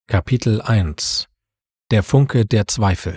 Kapitel 1 – Der Funke der Zweifel.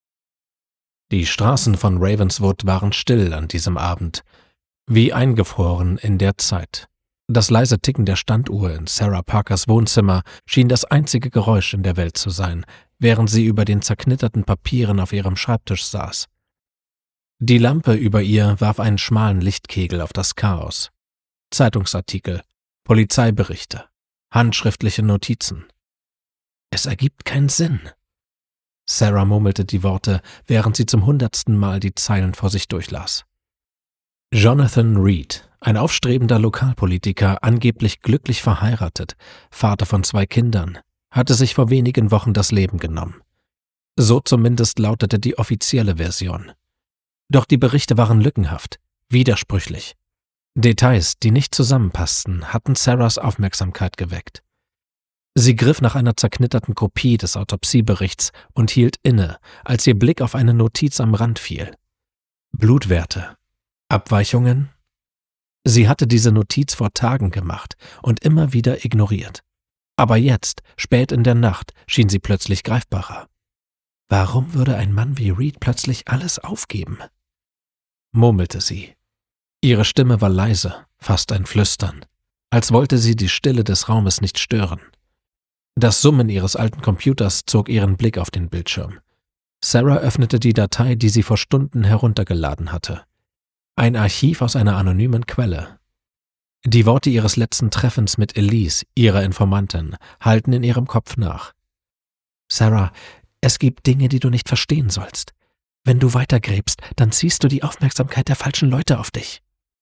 Die Straßen von Ravenswood waren still an diesem Abend, wie eingefroren in der Zeit. Das leise Ticken der Standuhr in Sarah Parkers Wohnzimmer schien das einzige Geräusch in der Welt zu sein, während sie über den zerknitterten Papieren auf ihrem Schreibtisch saß. Die Lampe über ihr warf einen schmalen Lichtkegel auf das Chaos. Zeitungsartikel, Polizeiberichte, handschriftliche Notizen. Es ergibt keinen Sinn. Sarah murmelte die Worte, während sie zum 100. Mal die Zeilen vor sich durchlas. Jonathan Reed, ein aufstrebender Lokalpolitiker, angeblich glücklich verheiratet, Vater von 2 Kindern, hatte sich vor wenigen Wochen das Leben genommen. So zumindest lautete die offizielle Version. Doch die Berichte waren lückenhaft, widersprüchlich. Details, die nicht zusammenpassten, hatten Sarahs Aufmerksamkeit geweckt. Sie griff nach einer zerknitterten Kopie des Autopsieberichts und hielt inne, als ihr Blick auf eine Notiz am Rand fiel. Blutwerte. Abweichungen? Sie hatte diese Notiz vor Tagen gemacht und immer wieder ignoriert. Aber jetzt, spät in der Nacht, schien sie plötzlich greifbarer. Warum würde ein Mann wie Reed plötzlich alles aufgeben? Murmelte sie. Ihre Stimme war leise, fast ein Flüstern, als wollte sie die Stille des Raumes nicht stören. Das Summen ihres alten Computers zog ihren Blick auf den Bildschirm. Sarah öffnete die Datei, die sie vor Stunden heruntergeladen hatte. Ein Archiv aus einer anonymen Quelle. Die Worte ihres letzten Treffens mit Elise, ihrer Informantin, hallten in ihrem Kopf nach. Sarah, es gibt Dinge, die du nicht verstehen sollst. Wenn du weitergräbst, dann ziehst du die Aufmerksamkeit der falschen Leute auf dich.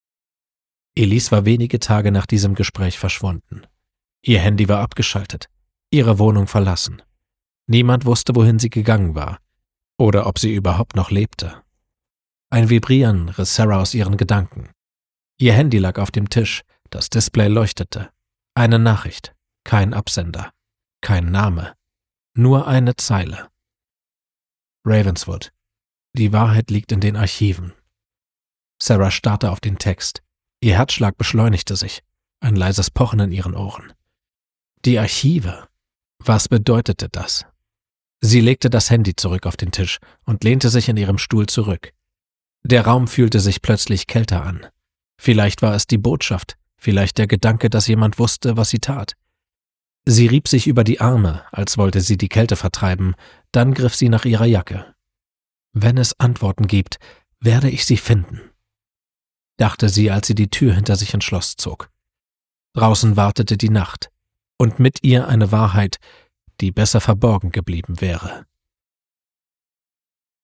Elise war wenige Tage nach diesem Gespräch verschwunden. Ihr Handy war abgeschaltet. Ihre Wohnung verlassen. Niemand wusste, wohin sie gegangen war oder ob sie überhaupt noch lebte. Ein Vibrieren riss Sarah aus ihren Gedanken. Ihr Handy lag auf dem Tisch, das Display leuchtete. Eine Nachricht, kein Absender, kein Name, nur eine Zeile. Ravenswood. Die Wahrheit liegt in den Archiven. Sarah starrte auf den Text. Ihr Herzschlag beschleunigte sich, ein leises Pochen in ihren Ohren. Die Archive. Was bedeutete das? Sie legte das Handy zurück auf den Tisch und lehnte sich in ihrem Stuhl zurück. Der Raum fühlte sich plötzlich kälter an. Vielleicht war es die Botschaft, vielleicht der Gedanke, dass jemand wusste, was sie tat. Sie rieb sich über die Arme, als wollte sie die Kälte vertreiben, dann griff sie nach ihrer Jacke. Wenn es Antworten gibt, werde ich sie finden, dachte sie, als sie die Tür hinter sich ins Schloss zog. Draußen wartete die Nacht. Und mit ihr eine Wahrheit, die besser verborgen geblieben wäre.